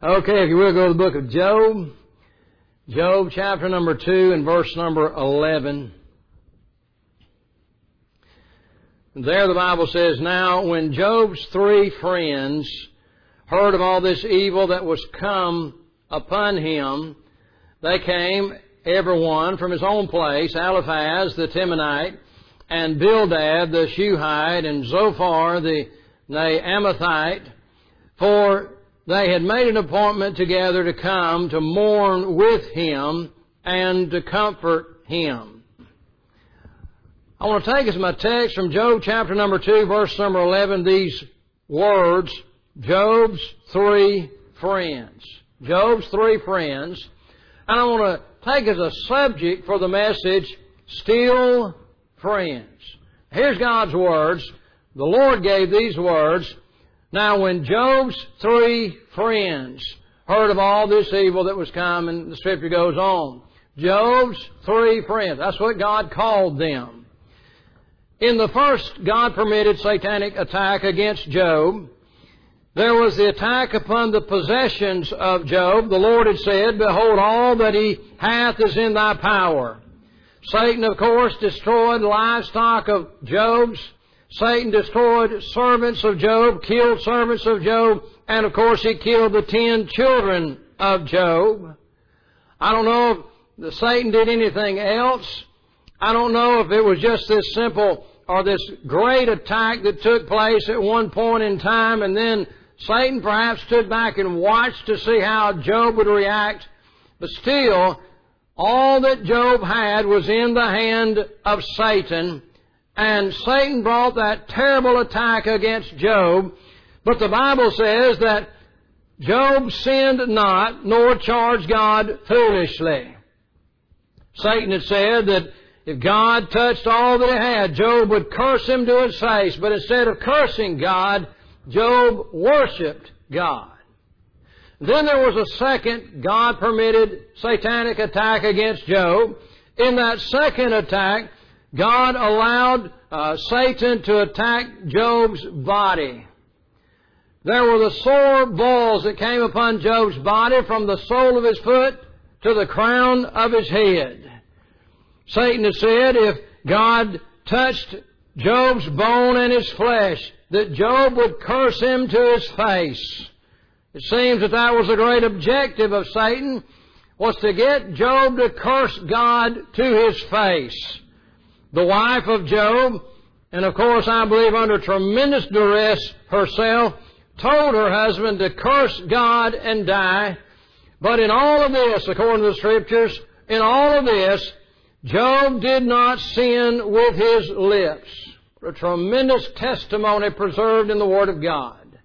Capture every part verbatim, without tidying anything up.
Okay, if you will, go to the book of Job. Job chapter number two and verse number eleven. There the Bible says, Now when Job's three friends heard of all this evil that was come upon him, they came, every one from his own place, Eliphaz the Temanite, and Bildad the Shuhite, and Zophar the Naamathite, for they had made an appointment together to come to mourn with him and to comfort him. I want to take as my text from Job chapter number two, verse number eleven, these words, Job's three friends. Job's three friends. And I want to take as a subject for the message, still friends. Here's God's words. The Lord gave these words. Now when Job's three friends heard of all this evil that was coming, the Scripture goes on. Job's three friends. That's what God called them. In the first God permitted satanic attack against Job, there was the attack upon the possessions of Job. The Lord had said, Behold, all that he hath is in thy power. Satan, of course, destroyed livestock of Job's. Satan destroyed servants of Job, killed servants of Job, and of course he killed the ten children of Job. I don't know if Satan did anything else. I don't know if it was just this simple or this great attack that took place at one point in time, and then Satan perhaps stood back and watched to see how Job would react. But still, all that Job had was in the hand of Satan. And Satan brought that terrible attack against Job. But the Bible says that Job sinned not, nor charged God foolishly. Satan had said that if God touched all that he had, Job would curse him to his face. But instead of cursing God, Job worshipped God. Then there was a second God-permitted satanic attack against Job. In that second attack, God allowed uh, Satan to attack Job's body. There were the sore boils that came upon Job's body from the sole of his foot to the crown of his head. Satan had said if God touched Job's bone and his flesh, that Job would curse him to his face. It seems that that was the great objective of Satan, was to get Job to curse God to his face. The wife of Job, and of course I believe under tremendous duress herself, told her husband to curse God and die. But in all of this, according to the Scriptures, in all of this, Job did not sin with his lips. A tremendous testimony preserved in the Word of God.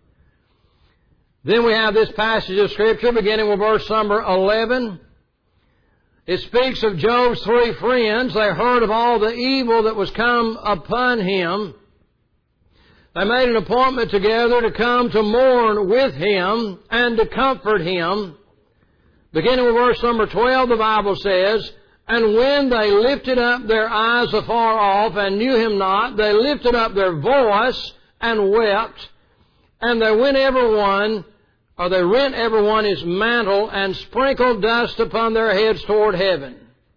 Then we have this passage of Scripture beginning with verse number eleven. It speaks of Job's three friends. They heard of all the evil that was come upon him. They made an appointment together to come to mourn with him and to comfort him. Beginning with verse number twelve, the Bible says, And when they lifted up their eyes afar off and knew him not, they lifted up their voice and wept, and they went every one or they rent every one his mantle, and sprinkled dust upon their heads toward heaven.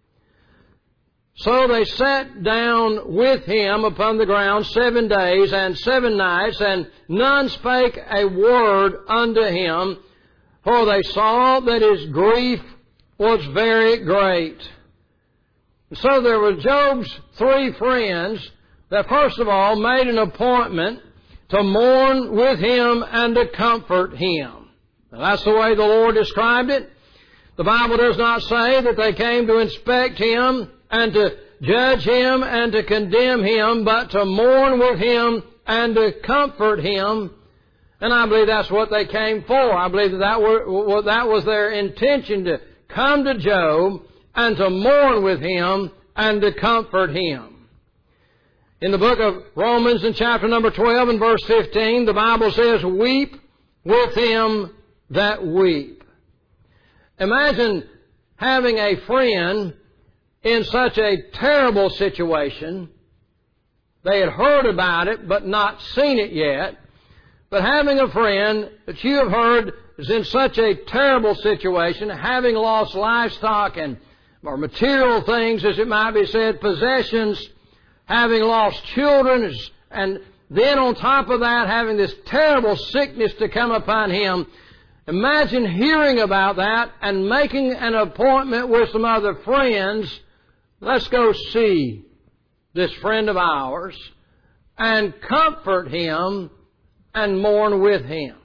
So they sat down with him upon the ground seven days and seven nights, and none spake a word unto him, for they saw that his grief was very great. So there were Job's three friends that first of all made an appointment to mourn with him and to comfort him. That's the way the Lord described it. The Bible does not say that they came to inspect him and to judge him and to condemn him, but to mourn with him and to comfort him. And I believe that's what they came for. I believe that that, were, that was their intention, to come to Job and to mourn with him and to comfort him. In the book of Romans in chapter number twelve and verse fifteen, the Bible says, Weep with him that weep. Imagine having a friend in such a terrible situation. They had heard about it but not seen it yet. But having a friend that you have heard is in such a terrible situation, having lost livestock and or material things, as it might be said, possessions, having lost children, and then on top of that, having this terrible sickness to come upon him. Imagine hearing about that and making an appointment with some other friends. Let's go see this friend of ours and comfort him and mourn with him.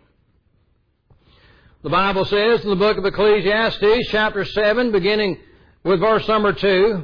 The Bible says in the book of Ecclesiastes, chapter seven, beginning with verse number two,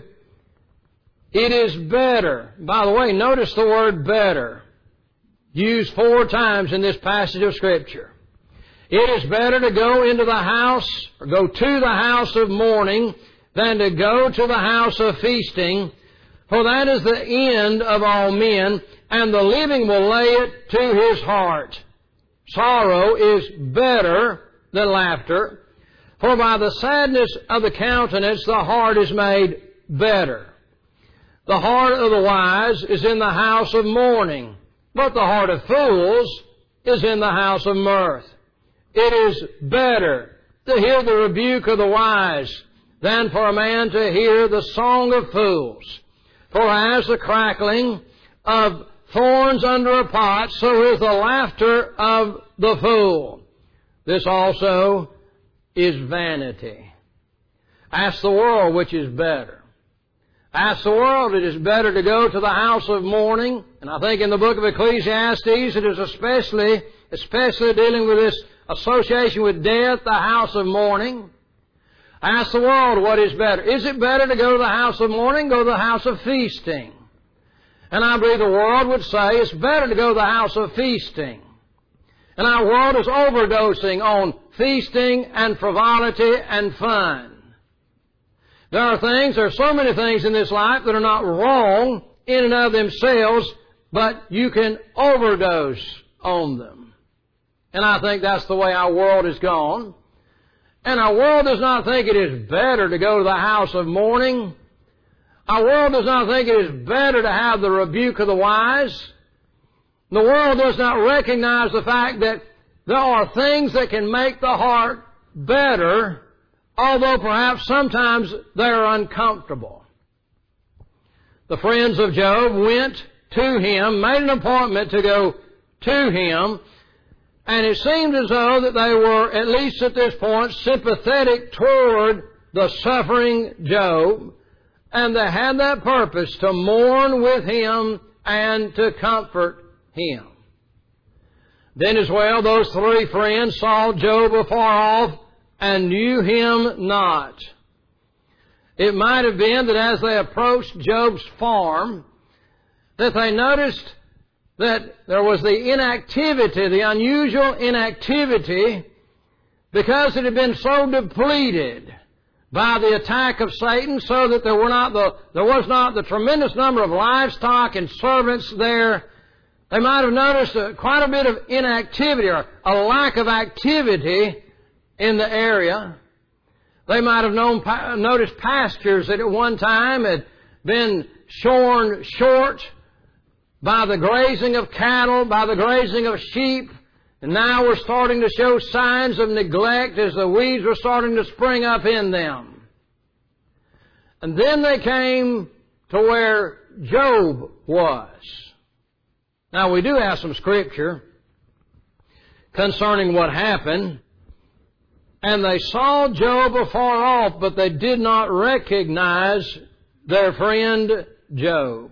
it is better. By the way, notice the word better, used four times in this passage of Scripture. It is better to go into the house, or go to the house of mourning, than to go to the house of feasting, for that is the end of all men, and the living will lay it to his heart. Sorrow is better than laughter, for by the sadness of the countenance the heart is made better. The heart of the wise is in the house of mourning, but the heart of fools is in the house of mirth. It is better to hear the rebuke of the wise than for a man to hear the song of fools. For as the crackling of thorns under a pot, so is the laughter of the fool. This also is vanity. Ask the world which is better. Ask the world, it is better to go to the house of mourning. And I think in the book of Ecclesiastes, it is especially, especially dealing with this association with death, the house of mourning. Ask the world what is better. Is it better to go to the house of mourning, go to the house of feasting? And I believe the world would say it's better to go to the house of feasting. And our world is overdosing on feasting and frivolity and fun. There are things, there are so many things in this life that are not wrong in and of themselves, but you can overdose on them. And I think that's the way our world has gone. And our world does not think it is better to go to the house of mourning. Our world does not think it is better to have the rebuke of the wise. The world does not recognize the fact that there are things that can make the heart better, although perhaps sometimes they are uncomfortable. The friends of Job went to him, made an appointment to go to him, and it seemed as though that they were, at least at this point, sympathetic toward the suffering Job, and they had that purpose to mourn with him and to comfort him. Then as well, those three friends saw Job afar off and knew him not. It might have been that as they approached Job's farm, that they noticed that there was the inactivity, the unusual inactivity, because it had been so depleted by the attack of Satan, so that there were not the there was not the tremendous number of livestock and servants there. They might have noticed a, quite a bit of inactivity or a lack of activity in the area. They might have known, noticed pastures that at one time had been shorn short by the grazing of cattle, by the grazing of sheep, and now we're starting to show signs of neglect as the weeds were starting to spring up in them. And then they came to where Job was. Now we do have some scripture concerning what happened. And they saw Job afar off, but they did not recognize their friend Job.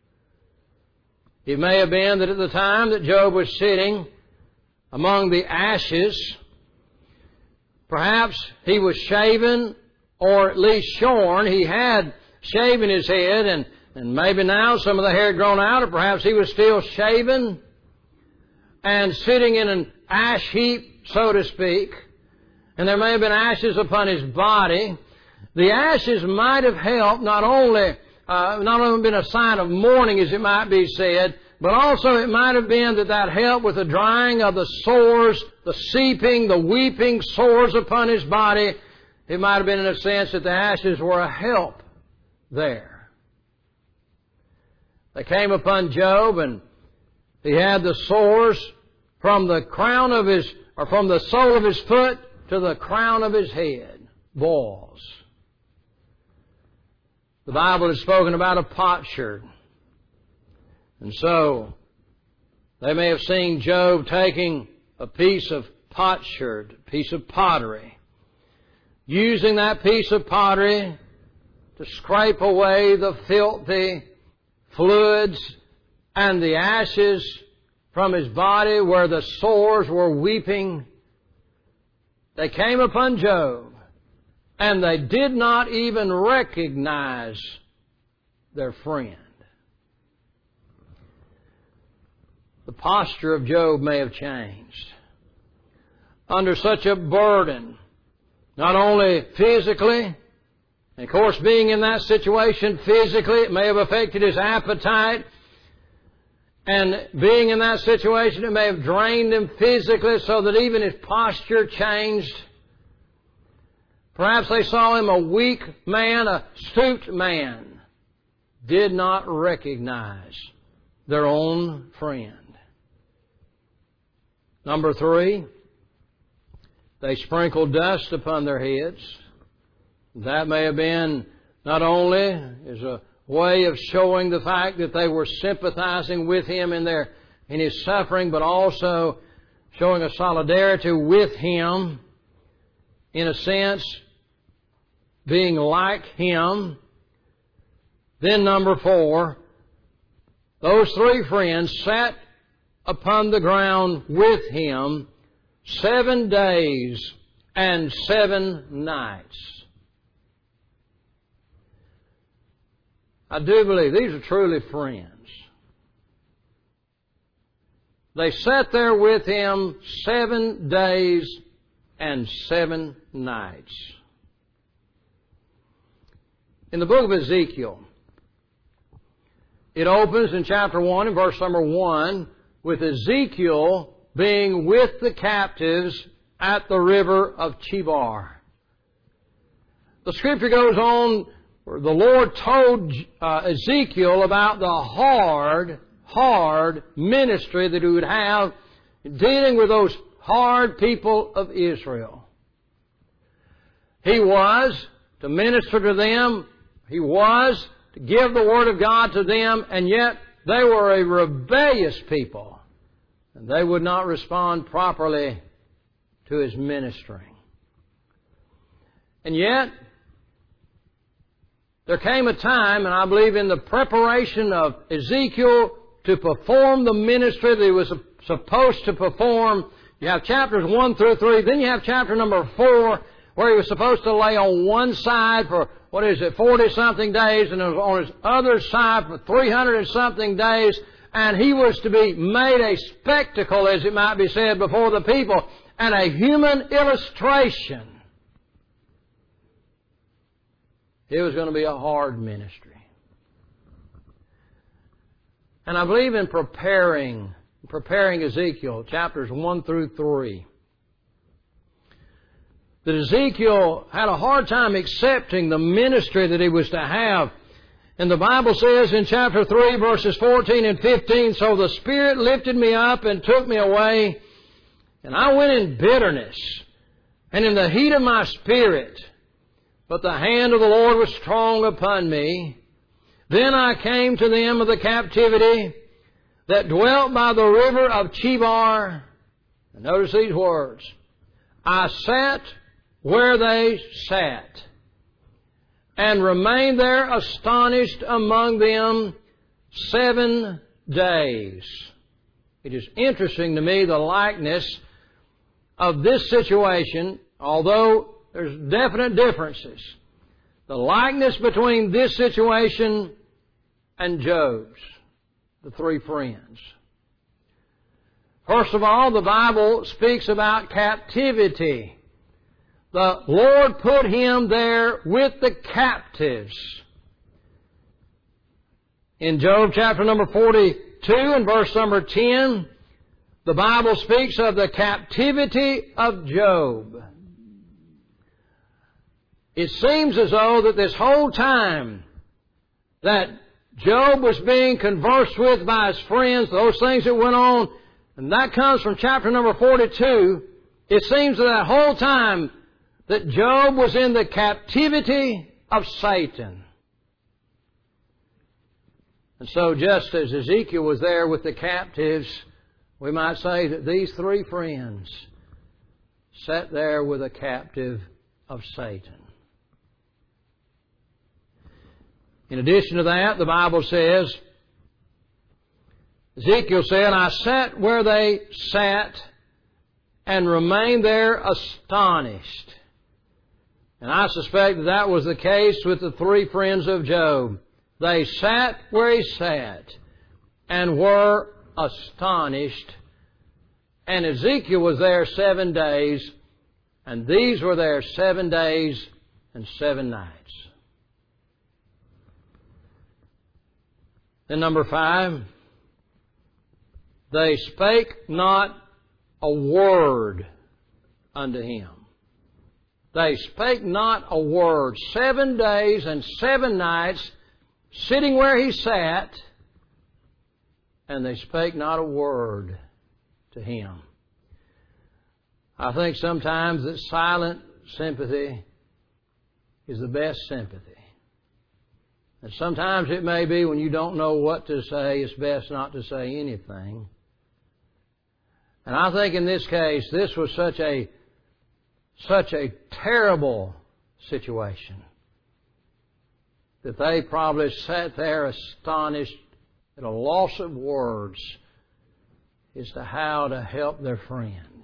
It may have been that at the time that Job was sitting among the ashes, perhaps he was shaven or at least shorn. He had shaven his head, and, and maybe now some of the hair had grown out, or perhaps he was still shaven and sitting in an ash heap, so to speak. And there may have been ashes upon his body. The ashes might have helped, not only uh, not only been a sign of mourning, as it might be said, but also it might have been that that helped with the drying of the sores, the seeping, the weeping sores upon his body. It might have been in a sense that the ashes were a help there. They came upon Job, and he had the sores from the crown of his or from the sole of his foot to the crown of his head, boils. The Bible has spoken about a potsherd. And so, they may have seen Job taking a piece of potsherd, a piece of pottery, using that piece of pottery to scrape away the filthy fluids and the ashes from his body where the sores were weeping. They came upon Job, and they did not even recognize their friend. The posture of Job may have changed. Under such a burden, not only physically, and of course being in that situation physically, it may have affected his appetite, and being in that situation, it may have drained him physically so that even his posture changed. Perhaps they saw him a weak man, a stooped man, did not recognize their own friend. Number three, they sprinkled dust upon their heads. That may have been not only as a way of showing the fact that they were sympathizing with him in their in his suffering, but also showing a solidarity with him, in a sense, being like him. Then number four, those three friends sat upon the ground with him seven days and seven nights. I do believe these are truly friends. They sat there with him seven days and seven nights. In the book of Ezekiel, it opens in chapter one and verse number one with Ezekiel being with the captives at the river of Chebar. The Scripture goes on, where the Lord told uh, Ezekiel about the hard, hard ministry that He would have dealing with those hard people of Israel. He was to minister to them. He was to give the Word of God to them, and yet they were a rebellious people, and they would not respond properly to His ministering. And yet, there came a time, and I believe in the preparation of Ezekiel to perform the ministry that he was supposed to perform. You have chapters one through three, then you have chapter number four, where he was supposed to lay on one side for, what is it, forty-something days, and on his other side for three hundred and something days, and he was to be made a spectacle, as it might be said, before the people, and a human illustration. It was going to be a hard ministry. And I believe in preparing, preparing Ezekiel, chapters one through three, that Ezekiel had a hard time accepting the ministry that he was to have. And the Bible says in chapter three, verses fourteen and fifteen, "So the Spirit lifted me up and took me away, and I went in bitterness, and in the heat of my spirit. But the hand of the Lord was strong upon me. Then I came to them of the captivity that dwelt by the river of Chebar." And notice these words. "I sat where they sat, and remained there astonished among them seven days." It is interesting to me the likeness of this situation, although there's definite differences. The likeness between this situation and Job's, the three friends. First of all, the Bible speaks about captivity. The Lord put him there with the captives. In Job chapter number forty-two and verse number ten, the Bible speaks of the captivity of Job. It seems as though that this whole time that Job was being conversed with by his friends, those things that went on, and that comes from chapter number forty-two, It seems that that whole time that Job was in the captivity of Satan. And so just as Ezekiel was there with the captives, we might say that these three friends sat there with a captive of Satan. In addition to that, the Bible says, Ezekiel said, I sat where they sat and remained there astonished. And I suspect that that was the case with the three friends of Job. They sat where he sat and were astonished. And Ezekiel was there seven days, and these were there seven days and seven nights. Then number five, they spake not a word unto him. They spake not a word. Seven days and seven nights, sitting where he sat, and they spake not a word to him. I think sometimes that silent sympathy is the best sympathy. And sometimes it may be when you don't know what to say, it's best not to say anything. And I think in this case, this was such a such a terrible situation that they probably sat there astonished at a loss of words as to how to help their friend.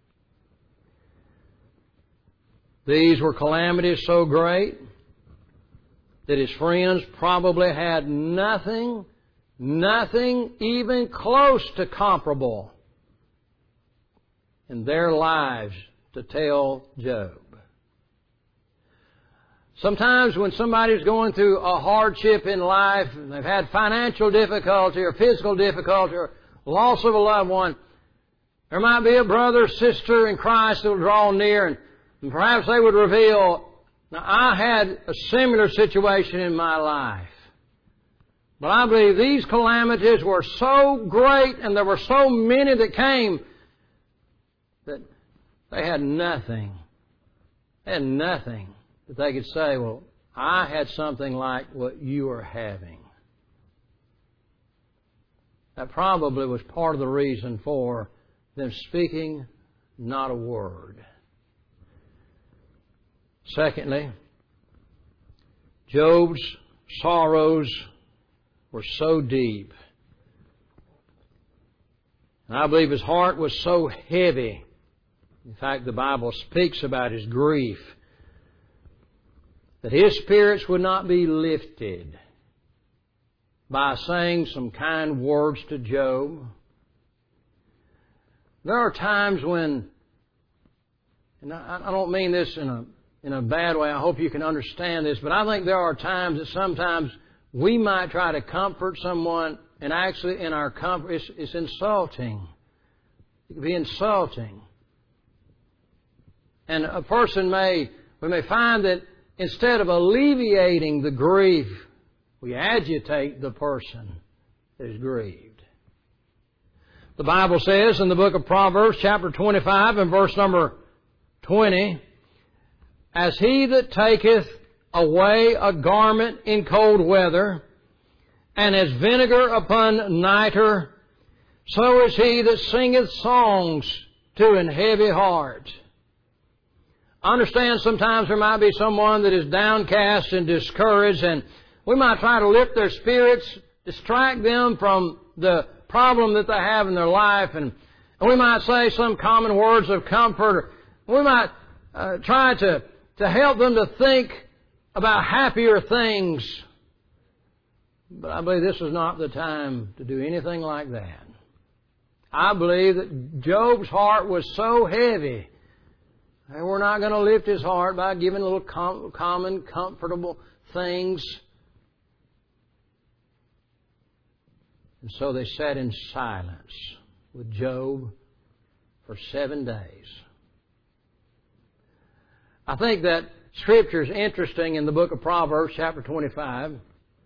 These were calamities so great that his friends probably had nothing, nothing even close to comparable in their lives to tell Job. Sometimes when somebody's going through a hardship in life, and they've had financial difficulty or physical difficulty or loss of a loved one, there might be a brother or sister in Christ that will draw near, and, and perhaps they would reveal, now I had a similar situation in my life. But I believe these calamities were so great and there were so many that came that they had nothing. They had nothing that they could say, well, I had something like what you are having. That probably was part of the reason for them speaking not a word. Secondly, Job's sorrows were so deep. And I believe his heart was so heavy. In fact, the Bible speaks about his grief, that his spirits would not be lifted by saying some kind words to Job. There are times when, and I don't mean this in a in a bad way, I hope you can understand this, but I think there are times that sometimes we might try to comfort someone, and actually in our comfort, it's, it's insulting. It can be insulting. And a person may, we may find that instead of alleviating the grief, we agitate the person that is grieved. The Bible says in the book of Proverbs, chapter twenty-five and verse number twenty, as he that taketh away a garment in cold weather, and as vinegar upon nitre, so is he that singeth songs to an heavy heart. I understand sometimes there might be someone that is downcast and discouraged, and we might try to lift their spirits, distract them from the problem that they have in their life, and, and we might say some common words of comfort. We might uh, try to, to help them to think about happier things. But I believe this is not the time to do anything like that. I believe that Job's heart was so heavy, and we're not going to lift his heart by giving little com- common, comfortable things. And so they sat in silence with Job for seven days. I think that Scripture is interesting in the book of Proverbs, chapter twenty-five.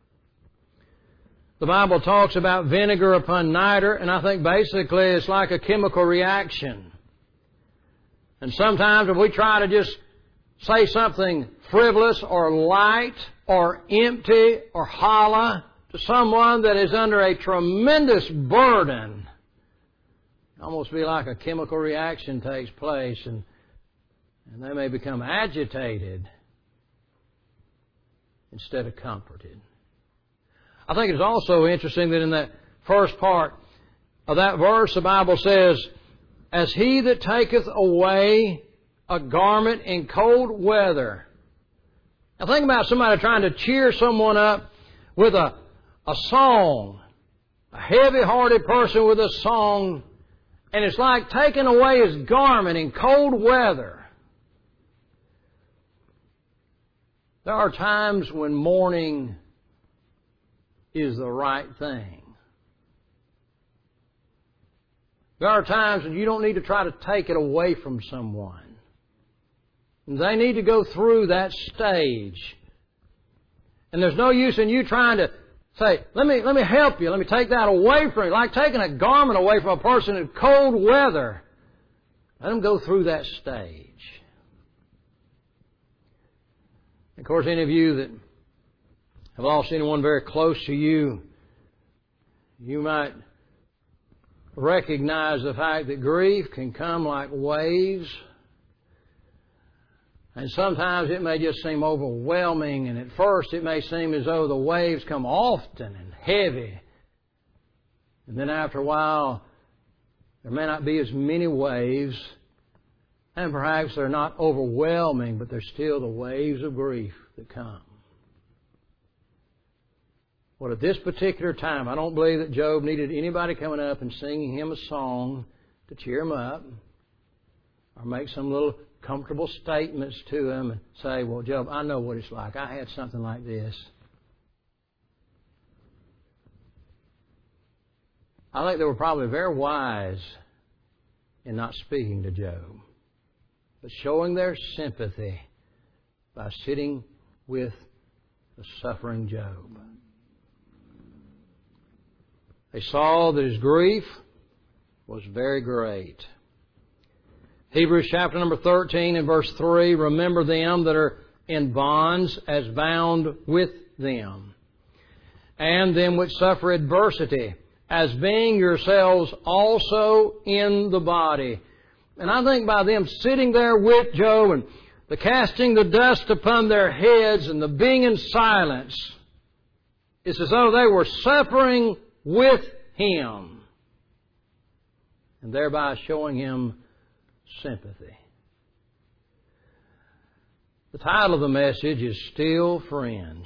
The Bible talks about vinegar upon nitre, and I think basically it's like a chemical reaction. And sometimes if we try to just say something frivolous or light or empty or hollow to someone that is under a tremendous burden, it almost be like a chemical reaction takes place, and, and they may become agitated instead of comforted. I think it's also interesting that in that first part of that verse, the Bible says, as he that taketh away a garment in cold weather. Now think about somebody trying to cheer someone up with a, a song. A heavy-hearted person with a song. And it's like taking away his garment in cold weather. There are times when mourning is the right thing. There are times when you don't need to try to take it away from someone. They need to go through that stage. And there's no use in you trying to say, let me, let me help you, let me take that away from you. Like taking a garment away from a person in cold weather. Let them go through that stage. Of course, any of you that have lost anyone very close to you, you might recognize the fact that grief can come like waves. And sometimes it may just seem overwhelming, and at first it may seem as though the waves come often and heavy. And then after a while, there may not be as many waves, and perhaps they're not overwhelming, but they're still the waves of grief that come. Well, at this particular time, I don't believe that Job needed anybody coming up and singing him a song to cheer him up or make some little comfortable statements to him and say, well, Job, I know what it's like. I had something like this. I think they were probably very wise in not speaking to Job, but showing their sympathy by sitting with the suffering Job. They saw that his grief was very great. Hebrews chapter number thirteen and verse three, remember them that are in bonds as bound with them, and them which suffer adversity, as being yourselves also in the body. And I think by them sitting there with Job and the casting the dust upon their heads and the being in silence, it's as though they were suffering with him and thereby showing him sympathy. The title of the message is Still Friends.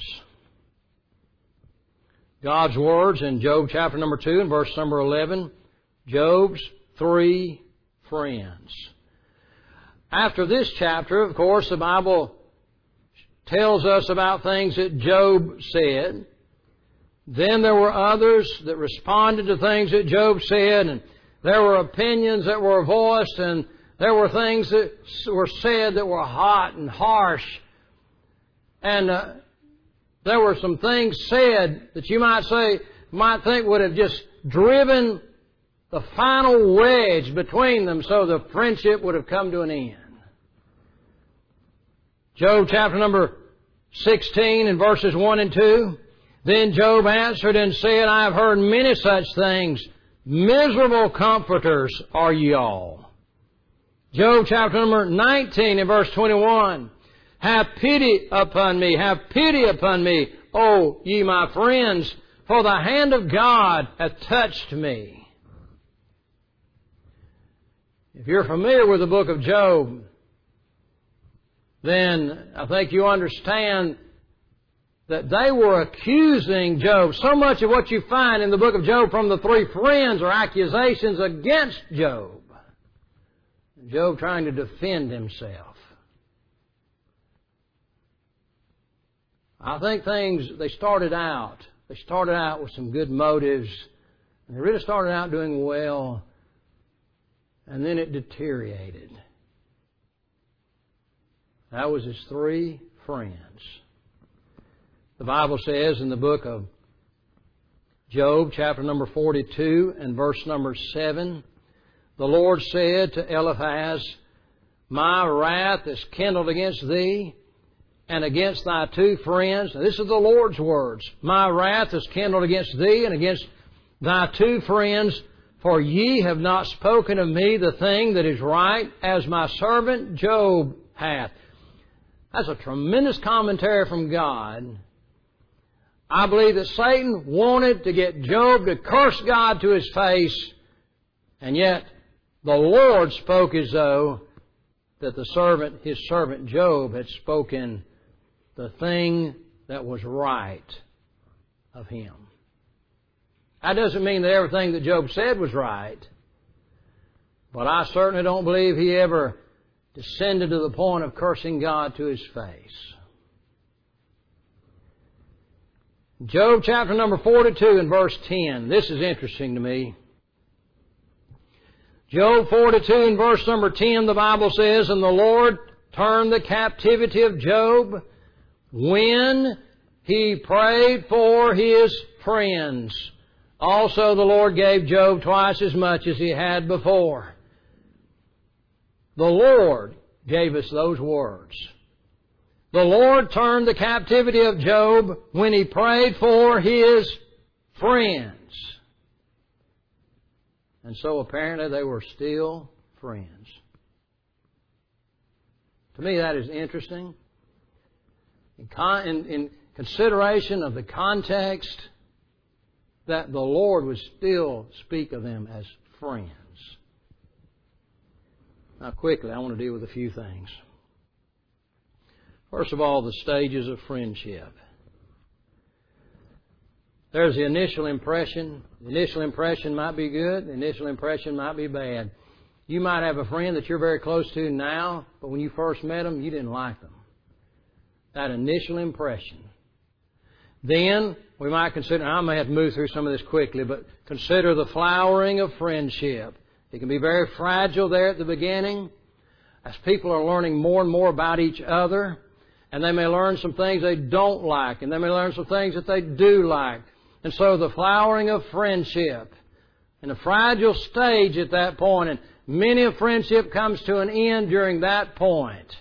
God's words in Job chapter number two and verse number eleven, Job's three friends. After this chapter, of course, the Bible tells us about things that Job said. Then there were others that responded to things that Job said, and there were opinions that were voiced, and there were things that were said that were hot and harsh. And uh, there were some things said that you might say, might think would have just driven the final wedge between them so the friendship would have come to an end. Job chapter number sixteen and verses one and two. Then Job answered and said, I have heard many such things. Miserable comforters are ye all. Job chapter number nineteen and verse twenty-one. Have pity upon me, have pity upon me, O ye my friends, for the hand of God hath touched me. If you're familiar with the book of Job, then I think you understand that they were accusing Job. So much of what you find in the book of Job from the three friends are accusations against Job. Job trying to defend himself. I think things, they started out, they started out with some good motives. And they really started out doing well. And then it deteriorated. That was his three friends. The Bible says in the book of Job, chapter number forty-two and verse number seven, the Lord said to Eliphaz, My wrath is kindled against thee and against thy two friends. Now, this is the Lord's words. My wrath is kindled against thee and against thy two friends, for ye have not spoken of me the thing that is right, as my servant Job hath. That's a tremendous commentary from God. I believe that Satan wanted to get Job to curse God to his face, and yet the Lord spoke as though that the servant, his servant Job, had spoken the thing that was right of him. That doesn't mean that everything that Job said was right, but I certainly don't believe he ever descended to the point of cursing God to his face. Job chapter number forty-two and verse ten. This is interesting to me. Job forty-two and verse number ten, the Bible says, And the Lord turned the captivity of Job when he prayed for his friends. Also the Lord gave Job twice as much as he had before. The Lord gave us those words. The Lord turned the captivity of Job when he prayed for his friends. And so apparently they were still friends. To me that is interesting. In, con- in, in consideration of the context that the Lord would still speak of them as friends. Now quickly, I want to deal with a few things. First of all, the stages of friendship. There's the initial impression. The initial impression might be good. The initial impression might be bad. You might have a friend that you're very close to now, but when you first met them, you didn't like them. That initial impression. Then, we might consider, I may have to move through some of this quickly, but consider the flowering of friendship. It can be very fragile there at the beginning, as people are learning more and more about each other, and they may learn some things they don't like, and they may learn some things that they do like. And so the flowering of friendship, and a fragile stage at that point, and many a friendship comes to an end during that point,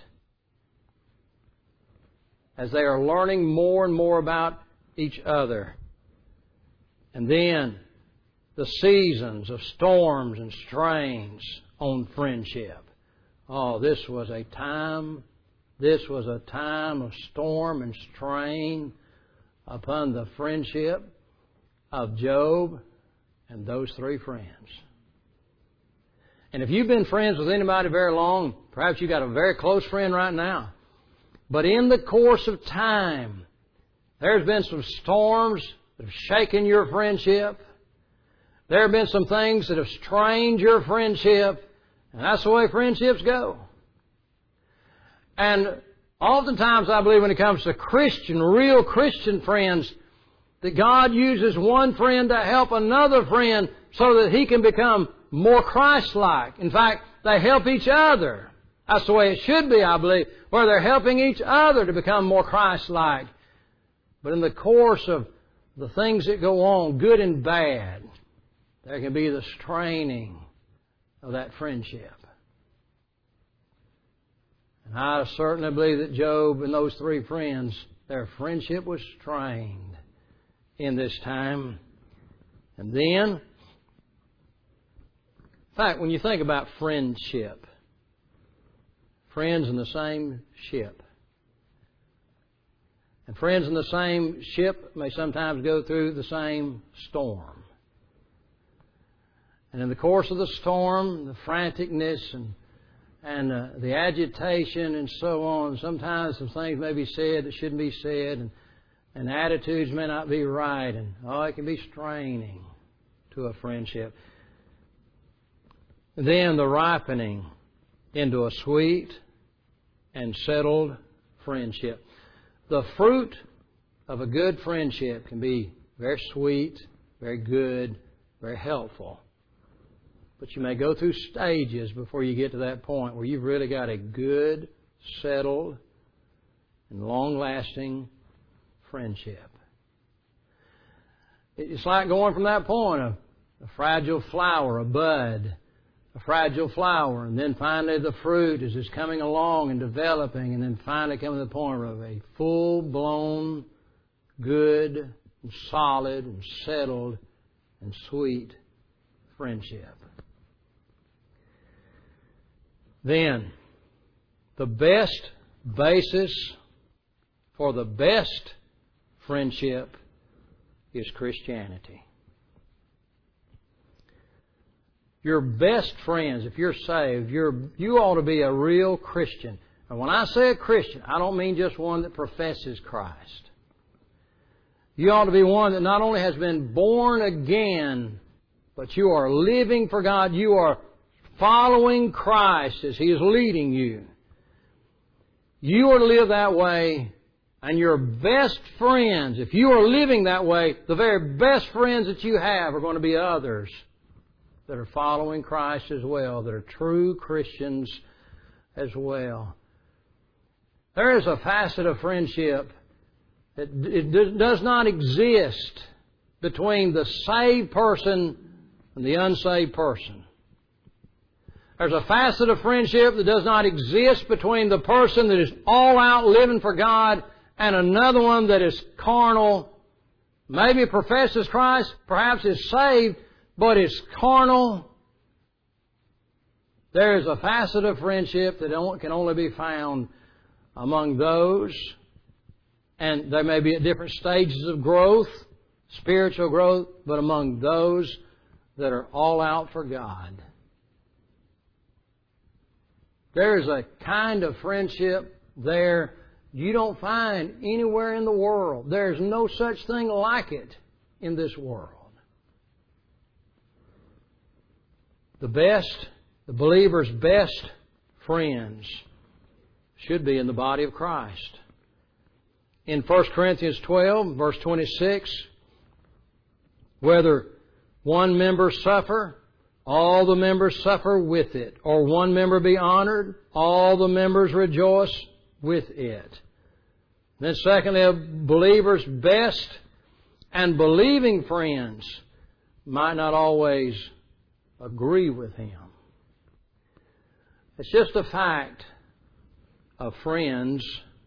as they are learning more and more about each other. And then the seasons of storms and strains on friendship. Oh, this was a time, this was a time of storm and strain upon the friendship of Job and those three friends. And if you've been friends with anybody very long, perhaps you've got a very close friend right now. But in the course of time, there's been some storms that have shaken your friendship. There have been some things that have strained your friendship. And that's the way friendships go. And oftentimes I believe when it comes to Christian, real Christian friends, that God uses one friend to help another friend so that he can become more Christ-like. In fact, they help each other. That's the way it should be, I believe, where they're helping each other to become more Christ-like. But in the course of the things that go on, good and bad, there can be the straining of that friendship. And I certainly believe that Job and those three friends, their friendship was strained in this time. And then, in fact, when you think about friendship, friends in the same ship. And friends in the same ship may sometimes go through the same storm. And in the course of the storm, the franticness and and uh, the agitation and so on, sometimes some things may be said that shouldn't be said, and, and attitudes may not be right, and oh, it can be straining to a friendship. And then the ripening into a sweet and settled friendship. The fruit of a good friendship can be very sweet, very good, very helpful. But you may go through stages before you get to that point where you've really got a good, settled, and long-lasting friendship. It's like going from that point, a, a fragile flower, a bud, a fragile flower, and then finally the fruit as it's coming along and developing, and then finally coming to the point of a full-blown, good, and solid, and settled, and sweet friendship. Then, the best basis for the best friendship is Christianity. Your best friends, if you're saved, you're, you ought to be a real Christian. And when I say a Christian, I don't mean just one that professes Christ. You ought to be one that not only has been born again, but you are living for God. You are following Christ as He is leading you. You are to live that way, and your best friends, if you are living that way, the very best friends that you have are going to be others that are following Christ as well, that are true Christians as well. There is a facet of friendship that it does not exist between the saved person and the unsaved person. There's a facet of friendship that does not exist between the person that is all out living for God and another one that is carnal, maybe professes Christ, perhaps is saved, but is carnal. There is a facet of friendship that can only be found among those, and they may be at different stages of growth, spiritual growth, but among those that are all out for God. There is a kind of friendship there you don't find anywhere in the world. There's no such thing like it in this world. The best, the believer's best friends should be in the body of Christ. In First Corinthians twelve, verse twenty-six, whether one member suffer, all the members suffer with it. Or one member be honored, all the members rejoice with it. Then secondly, a believer's best and believing friends might not always agree with him. It's just a fact of friends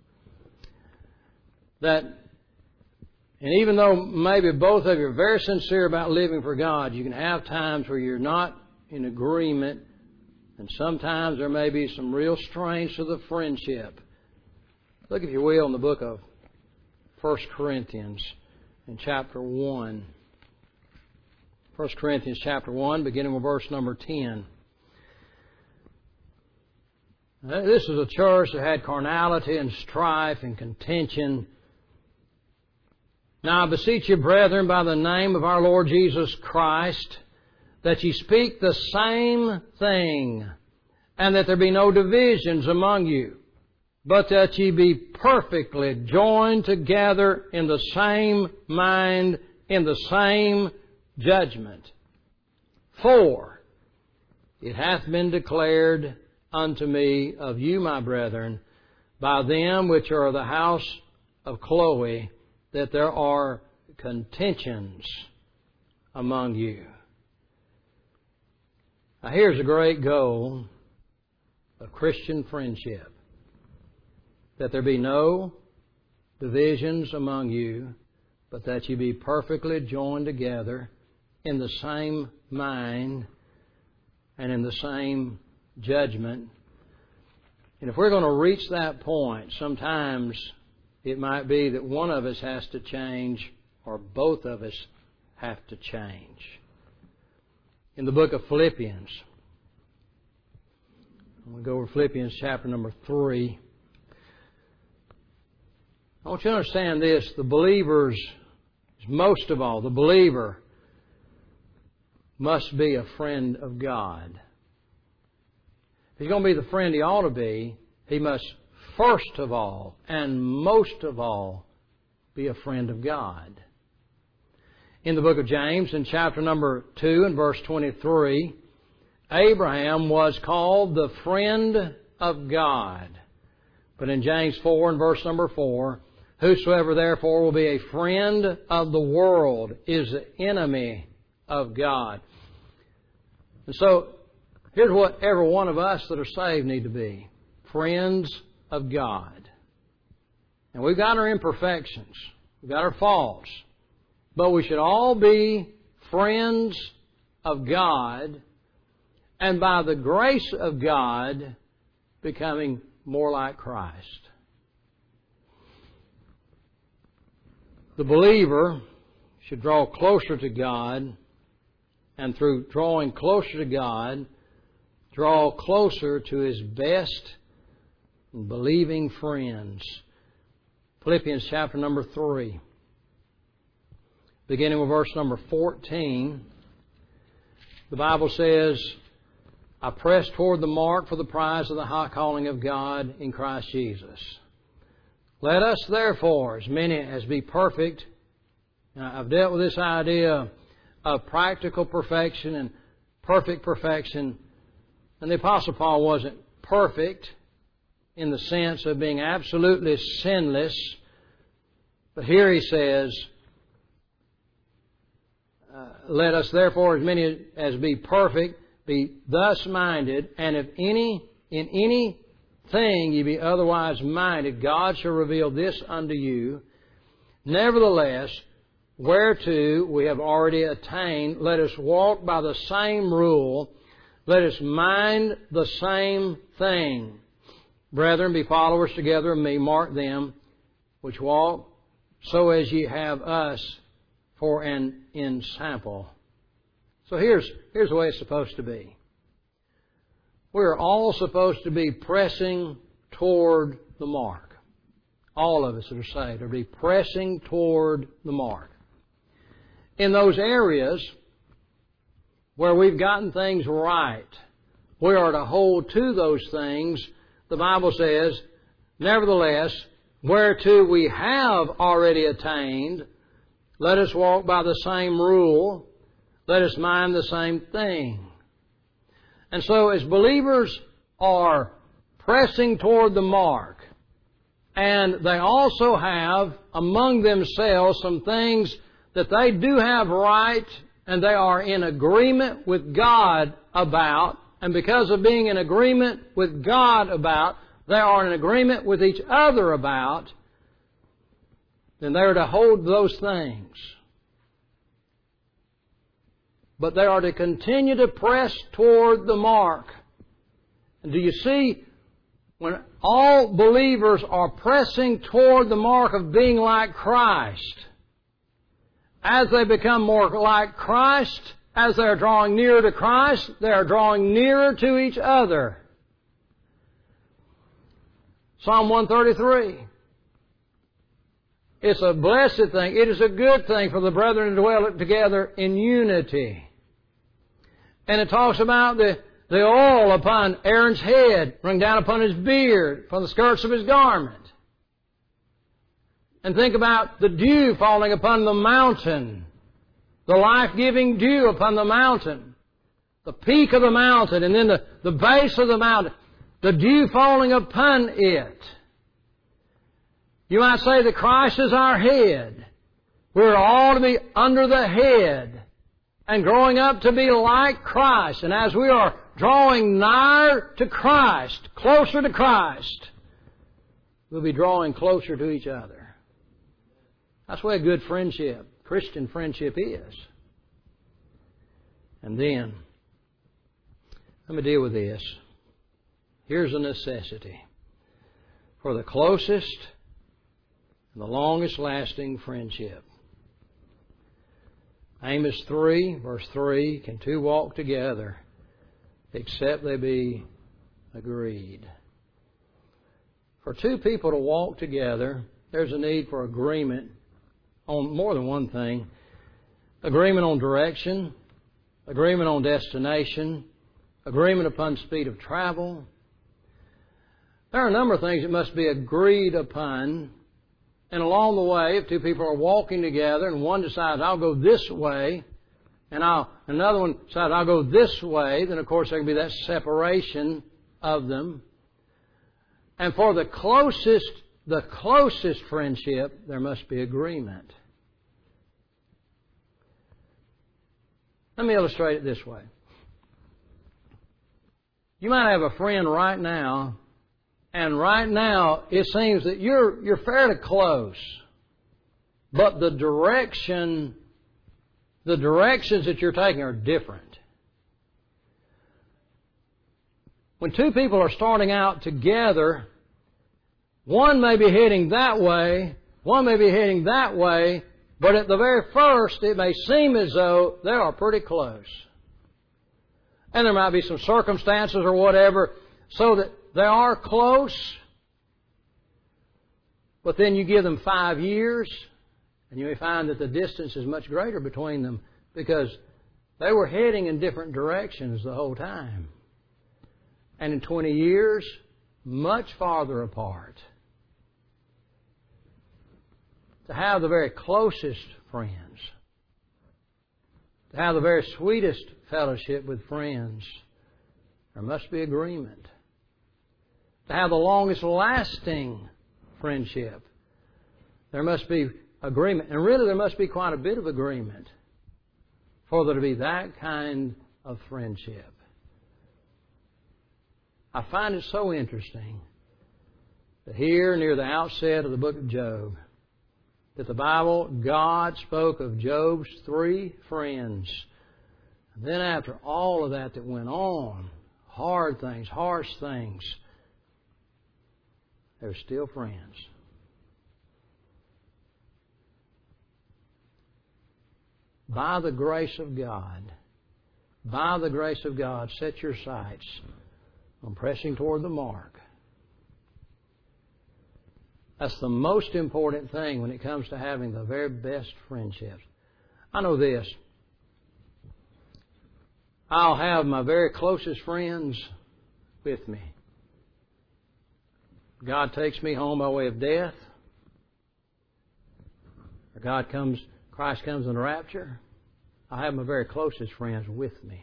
that, and even though maybe both of you are very sincere about living for God, you can have times where you're not in agreement, and sometimes there may be some real strains to the friendship. Look, if you will, in the book of First Corinthians in chapter one. First Corinthians chapter one, beginning with verse number ten. This is a church that had carnality and strife and contention. Now I beseech you, brethren, by the name of our Lord Jesus Christ, that ye speak the same thing, and that there be no divisions among you, but that ye be perfectly joined together in the same mind, in the same judgment. For it hath been declared unto me of you, my brethren, by them which are of the house of Chloe, that there are contentions among you. Now here's a great goal of Christian friendship: that there be no divisions among you, but that you be perfectly joined together in the same mind and in the same judgment. And if we're going to reach that point, sometimes it might be that one of us has to change or both of us have to change. In the book of Philippians, I'm going to go over Philippians chapter number three. I want you to understand this. The believers, most of all, the believer must be a friend of God. If he's going to be the friend he ought to be, he must first of all and most of all be a friend of God. In the book of James, in chapter number two and verse twenty-three, Abraham was called the friend of God. But in James four and verse number four, whosoever therefore will be a friend of the world is the enemy of God. And so, Here's what every one of us that are saved need to be. Friends of God. And we've got our imperfections. We've got our faults. But we should all be friends of God, and by the grace of God, becoming more like Christ. The believer should draw closer to God, and through drawing closer to God, draw closer to His best and believing friends. Philippians chapter number three, beginning with verse number fourteen, the Bible says, I press toward the mark for the prize of the high calling of God in Christ Jesus. Let us therefore, as many as be perfect, now I've dealt with this idea of practical perfection and perfect perfection, and the Apostle Paul wasn't perfect in the sense of being absolutely sinless, but here he says, uh, let us therefore, as many as be perfect, be thus minded, and if any in any thing ye be otherwise minded, God shall reveal this unto you. Nevertheless, whereto we have already attained, let us walk by the same rule, let us mind the same thing. Brethren, be followers together of me, mark them which walk, so as ye have us for an ensample. So here's, here's the way it's supposed to be. We're all supposed to be pressing toward the mark. All of us that are saved are be pressing toward the mark. In those areas where we've gotten things right, we are to hold to those things. The Bible says, nevertheless, whereto we have already attained, let us walk by the same rule, let us mind the same thing. And so as believers are pressing toward the mark, and they also have among themselves some things that they do have right and they are in agreement with God about, and because of being in agreement with God about, they are in agreement with each other about, then they are to hold those things. But they are to continue to press toward the mark. And do you see, when all believers are pressing toward the mark of being like Christ, as they become more like Christ, as they are drawing nearer to Christ, they are drawing nearer to each other. Psalm one thirty-three. It's a blessed thing. It is a good thing for the brethren to dwell together in unity. And it talks about the, the oil upon Aaron's head, running down upon his beard, upon the skirts of his garment. And think about the dew falling upon the mountain, the life-giving dew upon the mountain, the peak of the mountain, and then the, the base of the mountain, the dew falling upon it. You might say that Christ is our head. We're all to be under the head and growing up to be like Christ. And as we are drawing nigher to Christ, closer to Christ, we'll be drawing closer to each other. That's the way a good friendship, Christian friendship is. And then, let me deal with this. Here's a necessity for the closest and the longest lasting friendship. Amos three, verse three, can two walk together except they be agreed? For two people to walk together, there's a need for agreement on more than one thing. Agreement on direction, agreement on destination, agreement upon speed of travel. There are a number of things that must be agreed upon. And along the way, if two people are walking together and one decides, I'll go this way, and I'll, another one decides, I'll go this way, then of course there can be that separation of them. And for the closest, the closest friendship, there must be agreement. Let me illustrate it this way. You might have a friend right now, and right now it seems that you're you're fairly close, but the direction, the directions that you're taking are different. When two people are starting out together, one may be heading that way, one may be heading that way, but at the very first it may seem as though they are pretty close. And there might be some circumstances or whatever so that they are close, but then you give them five years and you may find that the distance is much greater between them because they were heading in different directions the whole time. And in twenty years, much farther apart. To have the very closest friends, to have the very sweetest fellowship with friends, there must be agreement. To have the longest lasting friendship, there must be agreement. And really there must be quite a bit of agreement for there to be that kind of friendship. I find it so interesting that here near the outset of the book of Job, that the Bible, God spoke of Job's three friends. And then after all of that that went on, hard things, harsh things, they're still friends. By the grace of God, by the grace of God, set your sights on pressing toward the mark. That's the most important thing when it comes to having the very best friendships. I know this. I'll have my very closest friends with me. God takes me home by way of death, or God comes, Christ comes in the rapture, I have my very closest friends with me.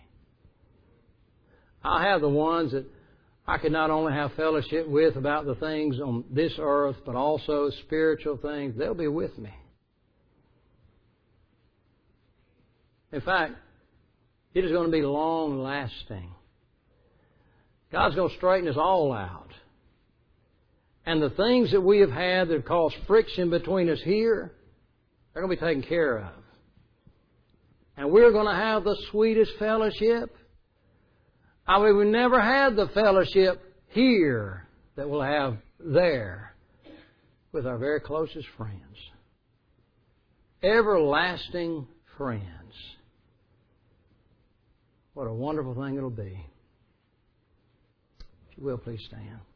I have the ones that I could not only have fellowship with about the things on this earth, but also spiritual things. They'll be with me. In fact, it is going to be long lasting. God's going to straighten us all out. And the things that we have had that have caused friction between us here, they're going to be taken care of. And we're going to have the sweetest fellowship. I mean, we never had the fellowship here that we'll have there with our very closest friends. Everlasting friends. What a wonderful thing it'll be. If you will, please stand.